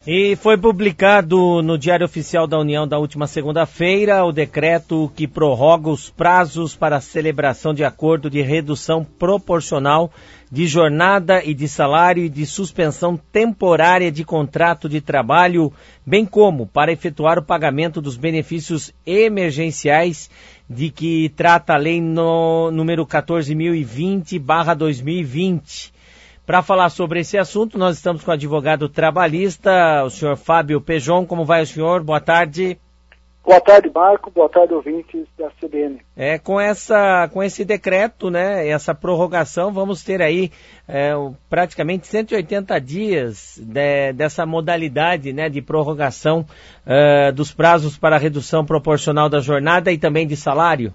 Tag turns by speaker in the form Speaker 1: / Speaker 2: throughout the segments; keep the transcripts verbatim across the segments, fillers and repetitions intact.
Speaker 1: E foi publicado no Diário Oficial da União da última segunda-feira o decreto que prorroga os prazos para a celebração de acordo de redução proporcional de jornada e de salário e de suspensão temporária de contrato de trabalho, bem como para efetuar o pagamento dos benefícios emergenciais de que trata a lei no, número quatorze mil e vinte barra dois mil e vinte. Para falar sobre esse assunto, nós estamos com o advogado trabalhista, o senhor Fábio Pejon. Como vai o senhor? Boa tarde.
Speaker 2: Boa tarde, Marco. Boa tarde, ouvintes da C B N.
Speaker 1: É, com, essa, com esse decreto, né, essa prorrogação, vamos ter aí é, praticamente cento e oitenta dias de, dessa modalidade, né, de prorrogação é, dos prazos para redução proporcional da jornada e também de salário.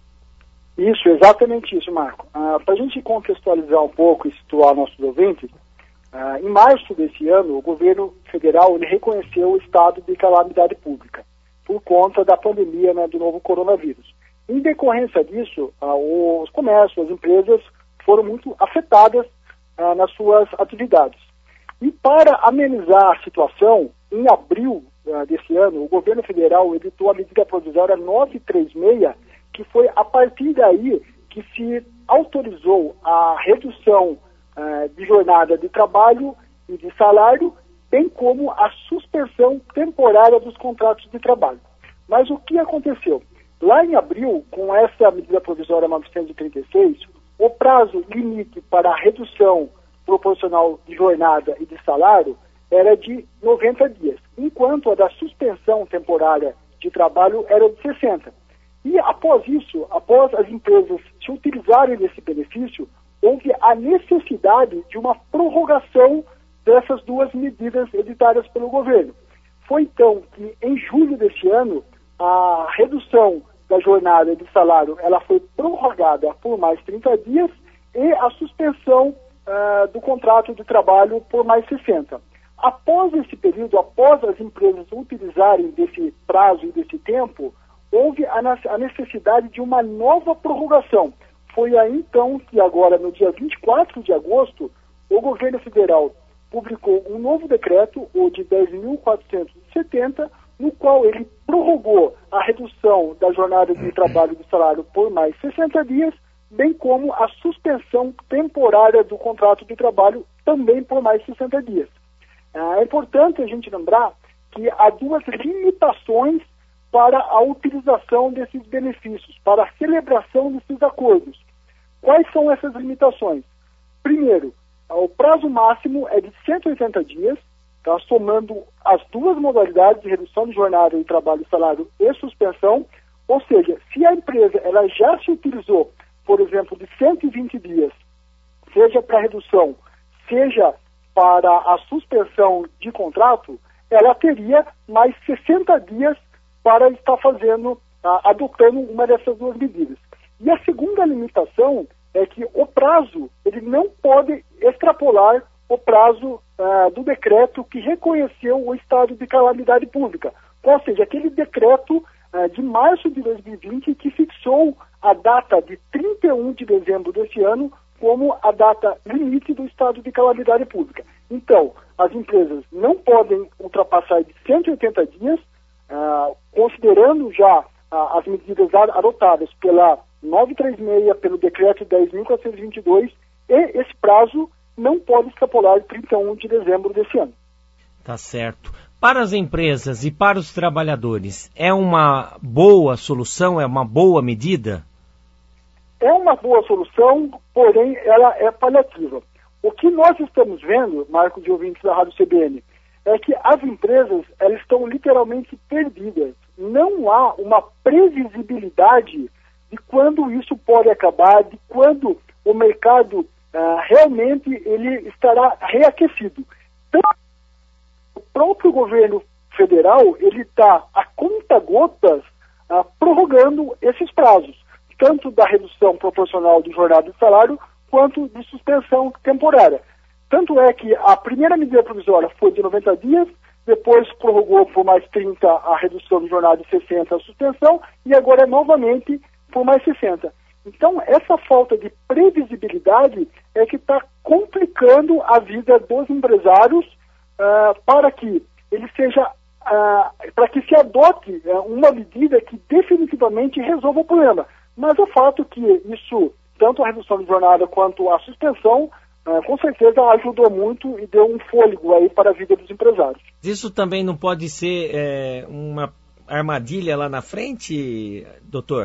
Speaker 2: Isso, exatamente isso, Marco. Ah, para a gente contextualizar um pouco e situar nossos ouvintes, ah, em março desse ano, o governo federal ele reconheceu o estado de calamidade pública por conta da pandemia, né, do novo coronavírus. Em decorrência disso, ah, os comércios, as empresas foram muito afetadas ah, nas suas atividades. E para amenizar a situação, em abril ah, desse ano, o governo federal editou a medida provisória novecentos e trinta e seis, que foi a partir daí que se autorizou a redução uh, de jornada de trabalho e de salário, bem como a suspensão temporária dos contratos de trabalho. Mas o que aconteceu? Lá em abril, com essa medida provisória novecentos e trinta e seis, o prazo limite para a redução proporcional de jornada e de salário era de noventa dias, enquanto a da suspensão temporária de trabalho era de sessenta. E após isso, após as empresas se utilizarem desse benefício, houve a necessidade de uma prorrogação dessas duas medidas editadas pelo governo. Foi então que, em julho deste ano, a redução da jornada de salário ela foi prorrogada por mais trinta dias e a suspensão uh, do contrato de trabalho por mais sessenta. Após esse período, após as empresas utilizarem desse prazo e desse tempo, houve a necessidade de uma nova prorrogação. Foi aí então que agora, no dia vinte e quatro de agosto, o governo federal publicou um novo decreto, o de dez mil quatrocentos e setenta, no qual ele prorrogou a redução da jornada de trabalho e do salário por mais sessenta dias, bem como a suspensão temporária do contrato de trabalho também por mais sessenta dias. É importante a gente lembrar que há duas limitações para a utilização desses benefícios, para a celebração desses acordos. Quais são essas limitações? Primeiro, o prazo máximo é de cento e oitenta dias, tá, somando as duas modalidades de redução de jornada de trabalho, salário e suspensão, ou seja, se a empresa ela já se utilizou, por exemplo, de cento e vinte dias, seja para redução, seja para a suspensão de contrato, ela teria mais sessenta dias para estar fazendo, ah, adotando uma dessas duas medidas. E a segunda limitação é que o prazo, ele não pode extrapolar o prazo ah, do decreto que reconheceu o estado de calamidade pública. Ou seja, aquele decreto ah, de março de dois mil e vinte que fixou a data de trinta e um de dezembro deste ano como a data limite do estado de calamidade pública. Então, as empresas não podem ultrapassar de cento e oitenta dias, Uh, considerando já uh, as medidas adotadas pela novecentos e trinta e seis, pelo decreto dez mil quatrocentos e vinte e dois, e esse prazo não pode extrapolar de trinta e um de dezembro desse ano.
Speaker 1: Tá certo. Para as empresas e para os trabalhadores, é uma boa solução, é uma boa medida?
Speaker 2: É uma boa solução, porém ela é paliativa. O que nós estamos vendo, Marco de ouvintes da Rádio C B N, é que as empresas elas estão literalmente perdidas. Não há uma previsibilidade de quando isso pode acabar, de quando o mercado ah, realmente ele estará reaquecido. Então, o próprio governo federal ele está a conta-gotas ah, prorrogando esses prazos, tanto da redução proporcional de jornada de salário quanto de suspensão temporária. Tanto é que a primeira medida provisória foi de noventa dias, depois prorrogou por mais trinta a redução de jornada de sessenta a suspensão, e agora novamente por mais sessenta. Então, essa falta de previsibilidade é que está complicando a vida dos empresários uh, para que ele seja, ah, para que se adote ah, uma medida que definitivamente resolva o problema. Mas o fato que isso, tanto a redução de jornada quanto a suspensão, ah, com certeza ajudou muito e deu um fôlego aí para a vida dos empresários.
Speaker 1: Isso também não pode ser é, uma armadilha lá na frente, doutor?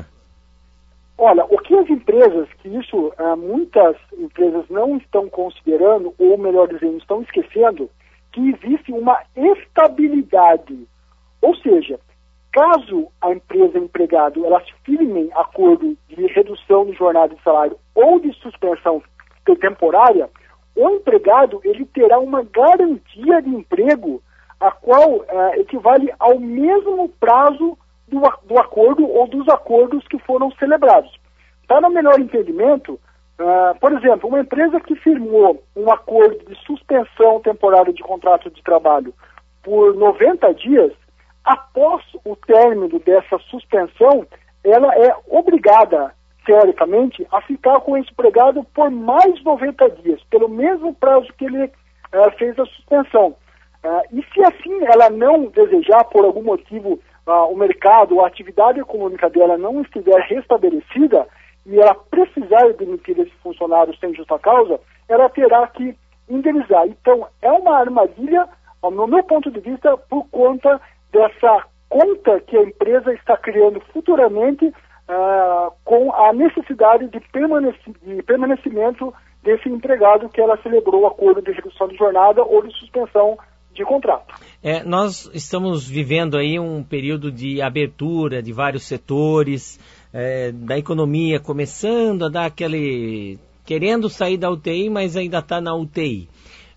Speaker 2: Olha, o que as empresas, que isso ah, muitas empresas não estão considerando, ou melhor dizendo, estão esquecendo, que existe uma estabilidade. Ou seja, caso a empresa e o empregado elas firmem acordo de redução de jornada de salário ou de suspensão temporária, o empregado ele terá uma garantia de emprego a qual ah, equivale ao mesmo prazo Do, do acordo ou dos acordos que foram celebrados. Para o melhor entendimento, uh, por exemplo, uma empresa que firmou um acordo de suspensão temporária de contrato de trabalho por noventa dias, após o término dessa suspensão, ela é obrigada, teoricamente, a ficar com esse empregado por mais noventa dias, pelo mesmo prazo que ele uh, fez a suspensão. Uh, e se assim ela não desejar, por algum motivo, Uh, o mercado, a atividade econômica dela não estiver restabelecida e ela precisar demitir esse funcionário sem justa causa, ela terá que indenizar. Então, é uma armadilha, no meu ponto de vista, por conta dessa conta que a empresa está criando futuramente uh, com a necessidade de, permaneci de permanecimento desse empregado que ela celebrou o acordo de redução de jornada ou de suspensão de contrato.
Speaker 1: É, nós estamos vivendo aí um período de abertura de vários setores, é, da economia começando a dar aquele... querendo sair da U T I, mas ainda está na U T I.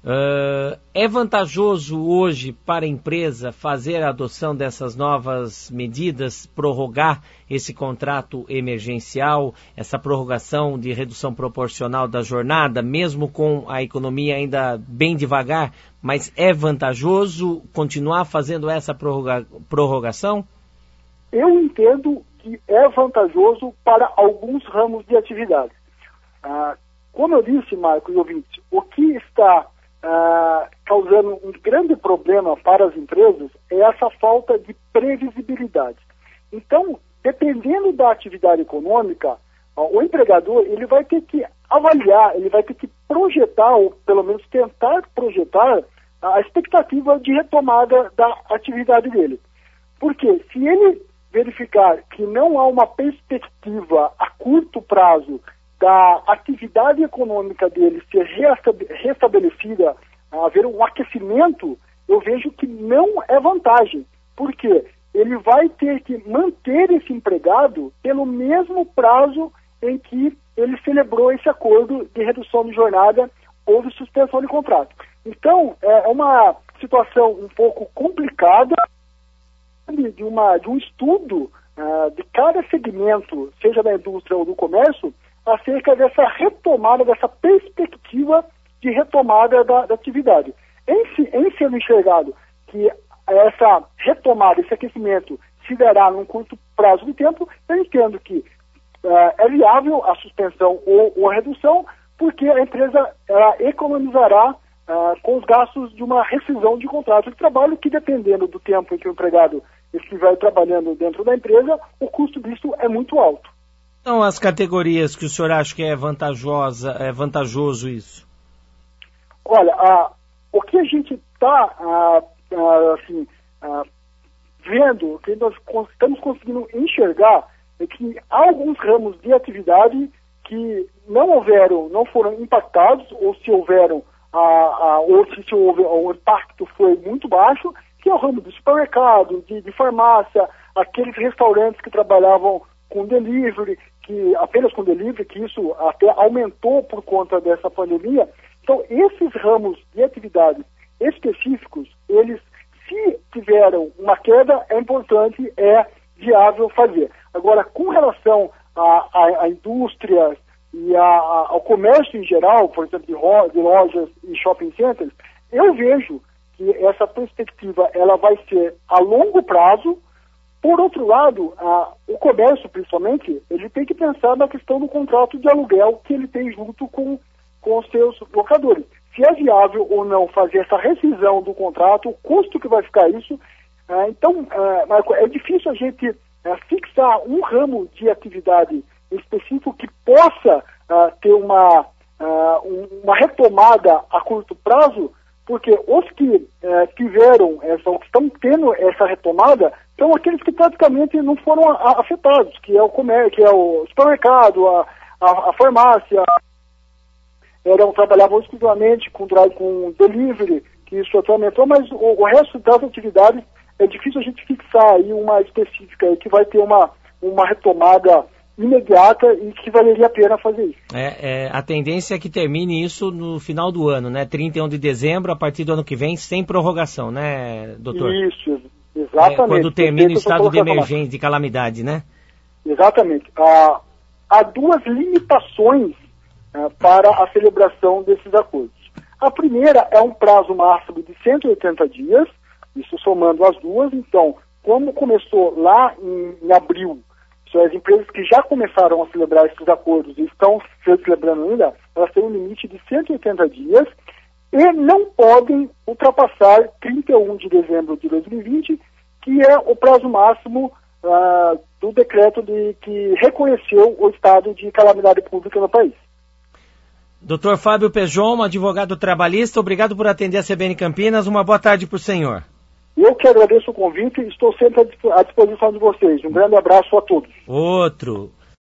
Speaker 1: Uh, é vantajoso hoje para a empresa fazer a adoção dessas novas medidas, prorrogar esse contrato emergencial, essa prorrogação de redução proporcional da jornada, mesmo com a economia ainda bem devagar, mas é vantajoso continuar fazendo essa prorroga- prorrogação?
Speaker 2: Eu entendo que é vantajoso para alguns ramos de atividade. Ah, como eu disse, Marco e ouvintes, o que está Uh, causando um grande problema para as empresas é essa falta de previsibilidade. Então, dependendo da atividade econômica, uh, o empregador ele vai ter que avaliar, ele vai ter que projetar, ou pelo menos tentar projetar, uh, a expectativa de retomada da atividade dele. Porque se ele verificar que não há uma perspectiva a curto prazo da atividade econômica dele ser restabelecida, haver um aquecimento, eu vejo que não é vantagem. Por quê? Ele vai ter que manter esse empregado pelo mesmo prazo em que ele celebrou esse acordo de redução de jornada ou de suspensão de contrato. Então, é uma situação um pouco complicada de, uma, de um estudo uh, de cada segmento, seja da indústria ou do comércio, acerca dessa retomada, dessa perspectiva de retomada da, da atividade. Em, em sendo enxergado que essa retomada, esse aquecimento se dará num curto prazo de tempo, eu entendo que uh, é viável a suspensão ou, ou a redução, porque a empresa uh, economizará uh, com os gastos de uma rescisão de contrato de trabalho, que dependendo do tempo em que o empregado estiver trabalhando dentro da empresa, o custo disso é muito alto.
Speaker 1: Então, as categorias que o senhor acha que é vantajosa, é vantajoso isso?
Speaker 2: Olha, ah, o que a gente está ah, ah, assim, ah, vendo, o que nós estamos conseguindo enxergar é que há alguns ramos de atividade que não houveram, não foram impactados, ou se houveram, ah, ah, ou se, se houve, o impacto foi muito baixo, que é o ramo do supermercado, de, de farmácia, aqueles restaurantes que trabalhavam com delivery, que apenas com delivery, que isso até aumentou por conta dessa pandemia. Então, esses ramos de atividades específicos, eles, se tiveram uma queda, é importante, é viável fazer. Agora, com relação à indústria e a, a, ao comércio em geral, por exemplo, de, ro, de lojas e shopping centers, eu vejo que essa perspectiva ela vai ser a longo prazo. Por outro lado, a, o comércio, principalmente, ele tem que pensar na questão do contrato de aluguel que ele tem junto com, com os seus locadores. Se se é viável ou não fazer essa rescisão do contrato, o custo que vai ficar isso. Ah, então, ah, Marco, é difícil a gente ah, fixar um ramo de atividade específico que possa ah, ter uma, ah, uma retomada a curto prazo, porque os que eh, tiveram, essa, que estão tendo essa retomada, são aqueles que praticamente não foram a, afetados, que é o comércio, que é o supermercado, a, a, a farmácia, eram, trabalhavam exclusivamente com, com delivery, que isso até aumentou, mas o, o resto das atividades é difícil a gente fixar aí uma específica aí que vai ter uma, uma retomada imediata e que valeria a pena fazer isso.
Speaker 1: É, é, a tendência é que termine isso no final do ano, né? trinta e um de dezembro, a partir do ano que vem, sem prorrogação, né, doutor?
Speaker 2: Isso, exatamente.
Speaker 1: É, quando termina o estado de emergência, de calamidade, né?
Speaker 2: Exatamente. Ah, há duas limitações ah, para a celebração desses acordos. A primeira é um prazo máximo de cento e oitenta dias, isso somando as duas. Então, como começou lá em, em abril, são as empresas que já começaram a celebrar esses acordos e estão celebrando ainda, elas têm um limite de cento e oitenta dias e não podem ultrapassar trinta e um de dezembro de dois mil e vinte, que é o prazo máximo ah, do decreto de, que reconheceu o estado de calamidade pública no país.
Speaker 1: doutor Fábio Pejon, advogado trabalhista, obrigado por atender a C B N Campinas. Uma boa tarde para o senhor.
Speaker 2: Eu que agradeço o convite e estou sempre à disposição de vocês. Um grande abraço a todos.
Speaker 1: Outro.